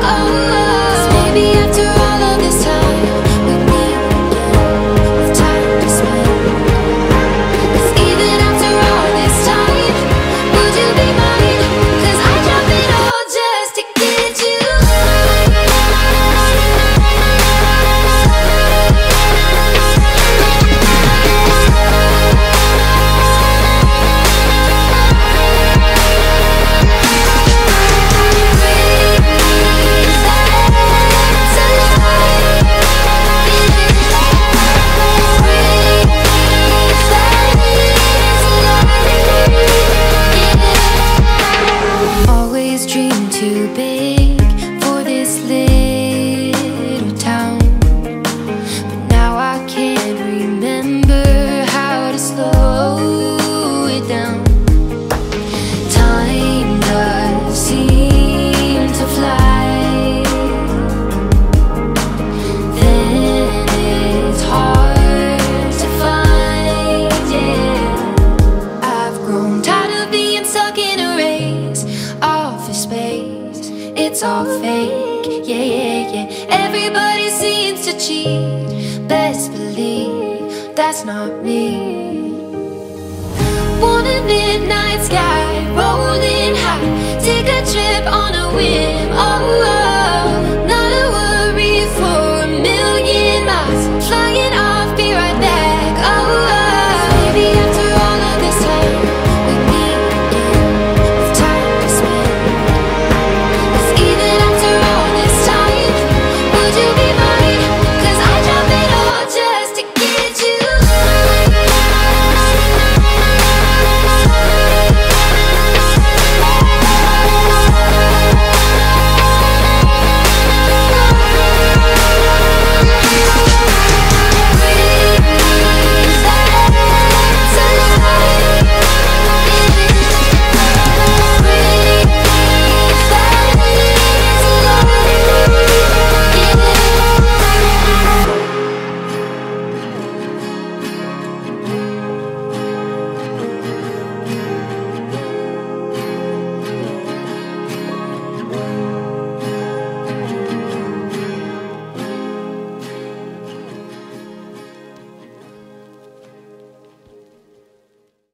'Cause maybe after all of this time we meet again with time to spend. 'Cause even after all this time, would you be mine? 'Cause I drop it all just to get you. Always dreamed too big for this little town, but now I can't remember how to slow it down. Time does seem to fly, then it's hard to find, yeah. I've grown tired of being stuck in a race off of space. It's all fake, yeah, yeah, yeah. Everybody seems to cheat, best believe that's not me. Want a midnight sky rolling high, take a trip on a wind.